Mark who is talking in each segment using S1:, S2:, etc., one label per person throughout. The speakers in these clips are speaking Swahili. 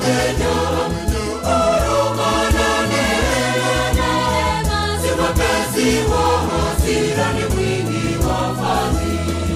S1: amenya huruma na neema, si mwepesi wa hasira, ni mwingi wa fadhili.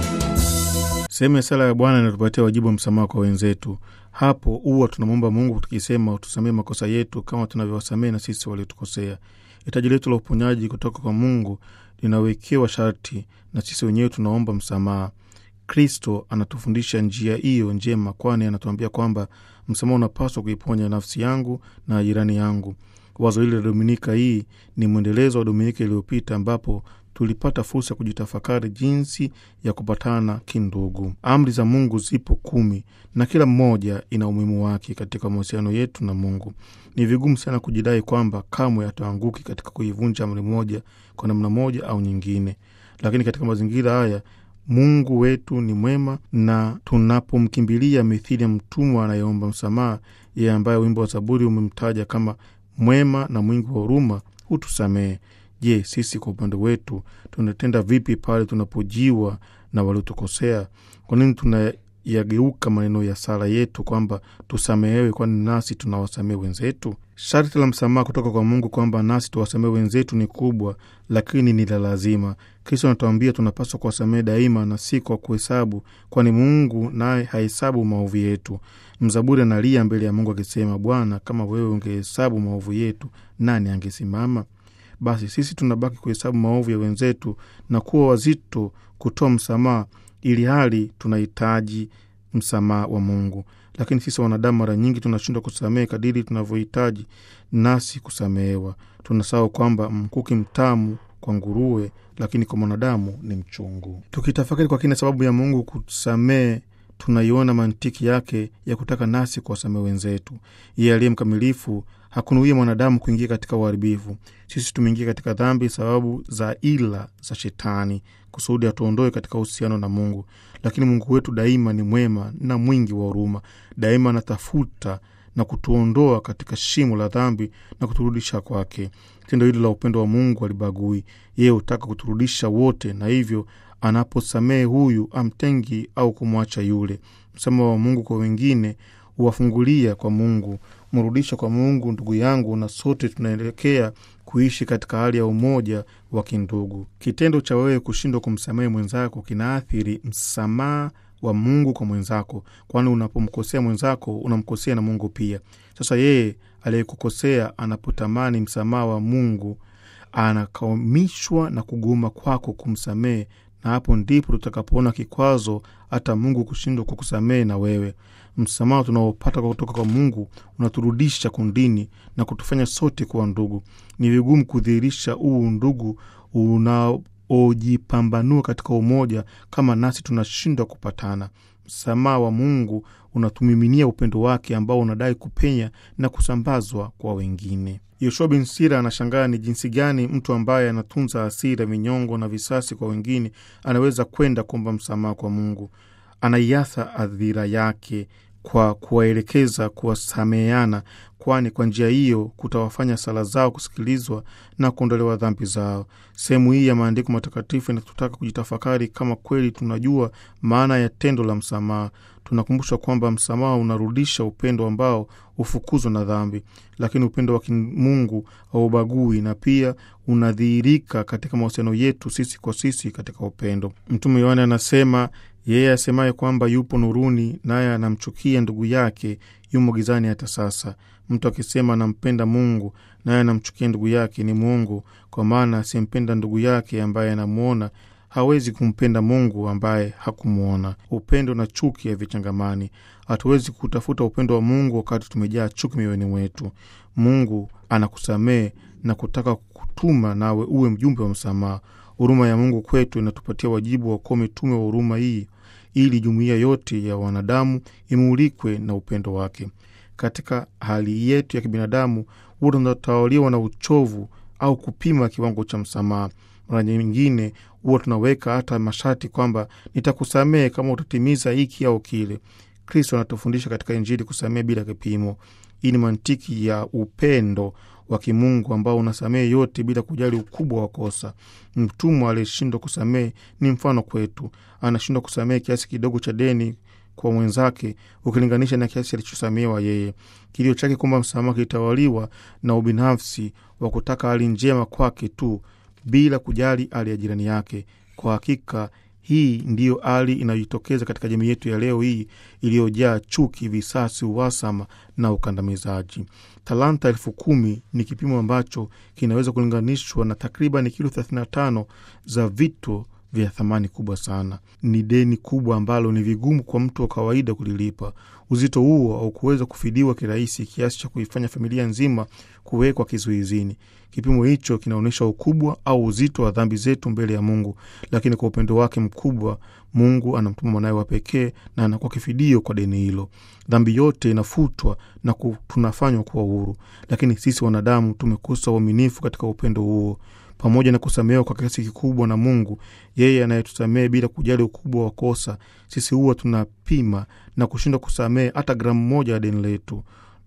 S2: Sehemu ya sala ya Bwana inatupatia wajibu wa msamaha kwa wenzetu. Hapo huwa tunamwomba Mungu tukisema utusamee makosa yetu kama tunavyowasamea na sisi waliotukosea. Hitaji letu la uponyaji kutoka kwa Mungu linawekewa sharti na sisi wenyewe tunaomba msamaha. Kristo anatufundisha njia hiyo njema, kwani anatuambia kwamba msamaha unapaswa kuiponya nafsi yangu na jirani yangu. Wazo hili la Dominika hii ni mwendelezo wa Dominika iliyopita, ambapo tulipata fursa kujitafakari jinsi ya kupatana kindugu. Amri za Mungu zipo 10 na kila mmoja ina umuhimu wake katika mahusiano yetu na Mungu. Ni vigumu sana kujidai kwamba kamwe hataanguki katika kuivunja amri moja kwa namna moja au nyingine. Lakini katika mazingira haya Mungu wetu ni mwema, na tunapomkimbilia mithili ya mtumwa anayeomba msamaha, yeye ambaye wimbo wa Zaburi umemtaja kama mwema na mwingi wa huruma, hutusamehe. Je, sisi kwa upande wetu tunatenda vipi pale tunapojiwa na waliotukosea? Kwa nini tunayageuka maneno ya sala yetu kwamba tusamehewe, kwani nasi tunawasamehe wenzetu? Sharti la msamaha kutoka kwa Mungu kwamba nasi tuwasamehe wenzetu ni kubwa, lakini ni la lazima. Kristo anatuambia tunapaswa kuwasamehe daima na si kwa kuhesabu, kwani Mungu naye hahesabu maovu yetu. Mzaburi analia mbele ya Mungu akisema, Bwana, kama wewe ungehesabu maovu yetu, nani angesimama? Basi sisi tunabaki kuhesabu maovu ya wenzetu na kuwa wazito kutoa msamaha, ili hali tunahitaji msamaha wa Mungu. Lakini sisi wanadamu mara nyingi tunashindwa kusamehe kadiri tunavyohitaji nasi kusamehewa. Tunasahau kwamba mkuki mtamu kwa nguruwe, lakini kwa mwanadamu ni mchungu. Tukitafakari kwa kina sababu ya Mungu kusamehe, tunaiona mantiki yake ya kutaka nasi kuwasamehe wenzetu. Yeye aliye mkamilifu hakunuia mwanadamu kuingia katika uharibifu. Sisi tumeingia katika dhambi sababu za ila za shetani, kusudi atuondoe katika uhusiano na Mungu. Lakini Mungu wetu daima ni mwema na mwingi wa huruma. Daima anatafuta na kutuondoa katika shimo la dhambi na kuturudisha kwake. Tendo hili la upendo wa Mungu alibagui. Yeye hutaka kuturudisha wote, na hivyo anaposamehe huyu amtengi au kumwacha yule. Msamaha wa Mungu kwa wengine huwafungulia kwa Mungu, mrudisha kwa Mungu ndugu yangu, na sote tunaelekea kuishi katika hali ya umoja wa kindugu. Kitendo cha wewe kushindwa kumsamehe mwenzako kinaathiri msamaha wa Mungu kwa mwenzako, kwani unapomkosea mwenzako unamkosea na Mungu pia. Sasa yeye aliyekukosea anapotamani msamaha wa Mungu, anakamishwa na kugoma kwako kumsamehe, na hapo ndipo tutakapoona kikwazo hata Mungu kushindwa kukusamehe na wewe. Msamaha tunaopata kutoka kwa Mungu unaturudisha kundini na kutufanya sote kuwa ndugu. Ni vigumu kudhihirisha huu ndugu unaojipambanua katika umoja kama nasi tunashindwa kupatana. Msamaha wa Mungu unatumiminia upendo wake ambao unadai kupenya na kusambazwa kwa wengine. Yoshua bin Sira anashangaa ni jinsi gani mtu ambaye anatunza hasira, vinyongo na visasi kwa wengine anaweza kwenda kuomba msamaha kwa Mungu. Anaiasa adhira yake kwa kuwaelekeza kuwasameheana, kwani kwa njia hiyo kutawafanya sala zao kusikilizwa na kuondolewa dhambi zao. Sehemu hii ya maandiko matakatifu inatutaka kujitafakari kama kweli tunajua maana ya tendo la msamaha. Tunakumbushwa kwamba msamaha unarudisha upendo ambao ufukuzwa na dhambi, lakini upendo wa Mungu haubagui, na pia unadhihirika katika mahusiano yetu sisi kwa sisi katika upendo. Mtume Yohana anasema, yeye asemaye kwamba yupo nuruni naye anamchukia ndugu yake yumo gizani hata sasa. Mtu akisema anampenda Mungu naye anamchukia ndugu yake ni mwongo, kwa maana asimpenda ndugu yake ambaye anamuona hawezi kumpenda Mungu ambaye hakumuona. Upendo na chuki havichangamani. Hatuwezi kutafuta upendo wa Mungu wakati tumejaa chuki mioyoni mwetu. Mungu anakusamehe na kutaka kutuma nawe uwe mjumbe wa msamaha. Huruma ya Mungu kwetu inatupatia wajibu wa kuwa mitume wa huruma hii, ili jumuiya yote ya wanadamu imulikwe na upendo wake. Katika hali yetu ya kibinadamu, wote tunatawaliwa na uchovu au kupima kiwango cha msamaha. Mara nyingine huwa tunaweka hata masharti kwamba nitakusamehe kama utatimiza hiki au kile. Kristo anatufundisha katika Injili kusamehe bila kipimo. Hii ni mantiki ya upendo wa kimungu ambao unasamehe yote bila kujali ukubwa wa kosa. Mtumwa aliyeshindwa kusamehe ni mfano kwetu. Anashindwa kusamehe kiasi kidogo cha deni kwa mwenzake ukilinganisha na kiasi alichosamehewa yeye. Kilio chake kwamba msamaha kilitawaliwa na ubinafsi wa kutaka hali njema kwake tu bila kujali hali ya jirani yake. Kwa hakika hii ndiyo hali inayojitokeza katika jamii yetu ya leo hii iliyojaa chuki, visasi, uhasama na ukandamizaji. Talanta 10,000 ni kipimo ambacho kinaweza kulinganishwa na takriban kilo 35 za vitu vya thamani kubwa sana. Ni deni kubwa ambalo ni vigumu kwa mtu wa kawaida kulilipa. Uzito huo au kuweza kufidiwa kirahisi kiasi cha kuifanya familia nzima kuwekwa kizuizini. Kipimo hicho kinaonyesha ukubwa au uzito wa dhambi zetu mbele ya Mungu, lakini kwa upendo wake mkubwa Mungu anamtuma mwanae wa pekee na anakuwa kifidio kwa deni hilo. Dhambi yote inafutwa na tunafanywa kuwa huru, lakini sisi wanadamu tumekosa uaminifu katika upendo huo. Pamoja na kusamehewa kwa kiasi kikubwa na Mungu, yeye anayetusamehe bila kujali ukubwa wa kosa, sisi huwa tunapima na kushindwa kusamehe hata gramu moja ya deni letu.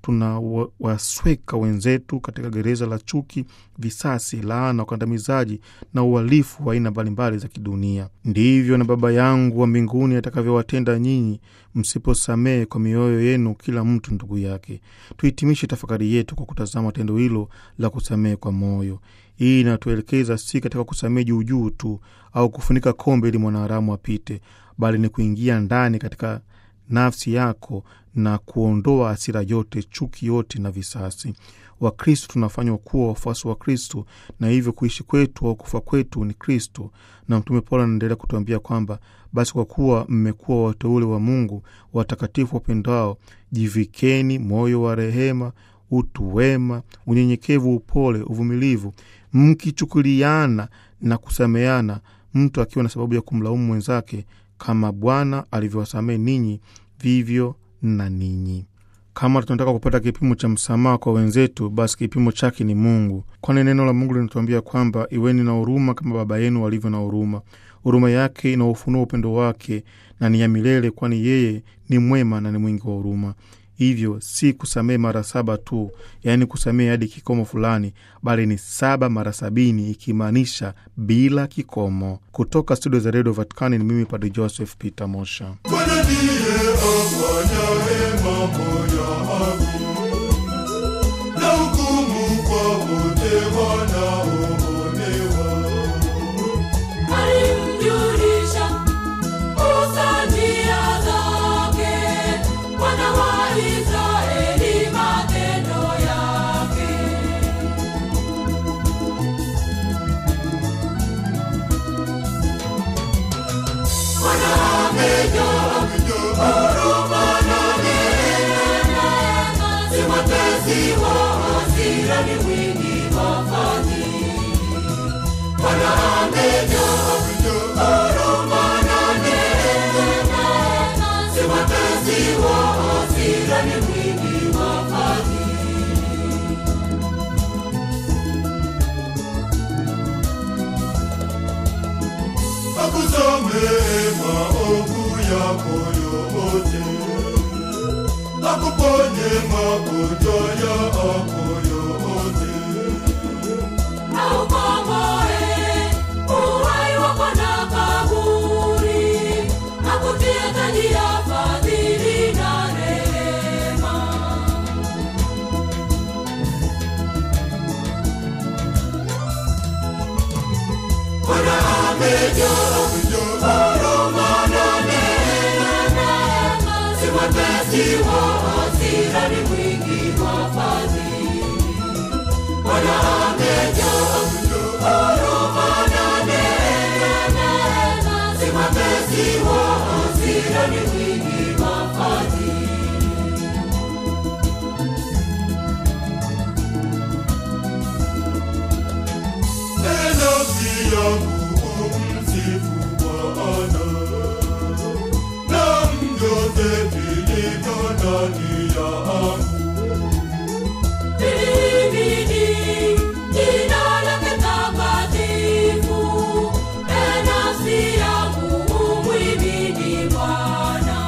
S2: Tunawasweka wenzetu katika gereza la chuki, visasi, laana, ukandamizaji na uhalifu wa aina mbalimbali za kidunia. Ndivyo na Baba yangu wa mbinguni atakavyowatenda nyinyi msiposamehe kwa mioyo yenu kila mtu ndugu yake. Tuhitimishe tafakari yetu kwa kutazama tendo hilo la kusamehe kwa moyo. Hii inatuelekeza si katika kusamehe juu juu tu au kufunika kombe ili mwanaharamu apite, bali ni kuingia ndani katika nafsi yako na kuondoa hasira yote, chuki yote na visasi. Wakristo tunafanywa kuwa wafuasi wa Kristo, na hivyo kuishi kwetu au kufa kwetu ni Kristo. Na Mtume Paulo anaendelea kutuambia kwamba basi kwa kuwa mmekuwa wateule wa Mungu, watakatifu wapendao, jivikeni moyo wa rehema, utu wema, unyenyekevu, upole, uvumilivu, mkichukuliana na kusameana, mtu akiwa na sababu ya kumlaumu mwenzake, kama Bwana alivyowasamehe ninyi, vivyo na ninyi. Kama tunataka kupata kipimo cha msamaha kwa wenzetu, basi kipimo chake ni Mungu. Kwani neno la Mungu linatuambia kwamba iweni na huruma kama Baba yenu alivyo na huruma. Huruma yake inaofunua upendo wake na ni ya milele, kwani yeye ni mwema na ni mwingi wa huruma. Hivyo si kusamehe mara 7 tu, yaani kusamehe hadi kikomo fulani, bali ni 7 mara 70, ikimaanisha bila kikomo. Kutoka studio za Radio Vatikani ni mimi Padre Joseph Peter Mosha.
S1: Bwana ndiye afanyaye mambo ya haki na hukumu kwa wote wanaoonewa. Alimjulisha Musa njia zake, wana wa Israeli matendo yake. Bwana amejaa huruma na neema, si mwepesi wa hasira, ni mwingi wa fadhili. Bwana amejaa huruma na neema, si mwepesi wa hasira, ni mwingi wa fadhili. Akusamehe maovu yako yote, akuponye magonjwa yako yote, aukomboe uhai wako na kaburi, akutie taji ya fadhili na rehema. Bwana amejaa huruma na neema, si mwepesi wa hasira, ni mwingi wa fadhili. Bwana amejaa huruma na neema, si mwepesi wa hasira, ni mwingi wa fadhili. Nafsi yangu umsifu Bwana, na vyote vilivyo ndani yangu vilihimidi jina lake takatifu. Nafsi yangu umhimidi Bwana.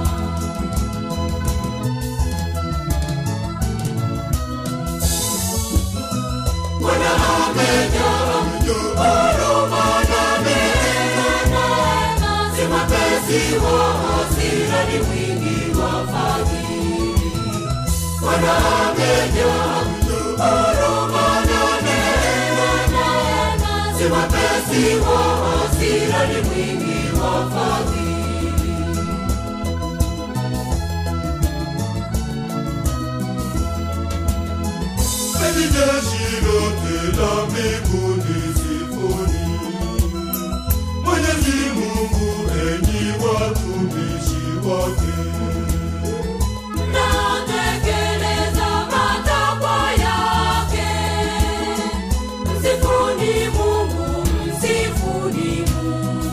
S1: Bwana amejaa huruma na neema, si mwepesi wa hasira, hasira ni mwingi wa fadhili. Bwana amejaa huruma na neema, si mwepesi wa hasira ni mwingi wa fadhili. Enyi jeshi lote la mbinguni sifuni Mwenyezi Mungu, enyi watumishi wake. Natekeleza matakwa yake. Msifuni Mungu, msifuni Mungu.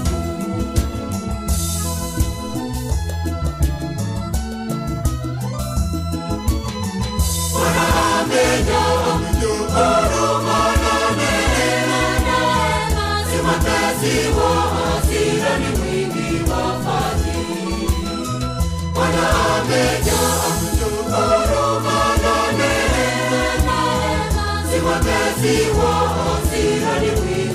S1: Bwana amejaa huruma na neema, si mwepesi wa hasira ni mwingi wa fadhili. Bwana amejaa huruma na neema, si mwepesi wa hasira ni mwingi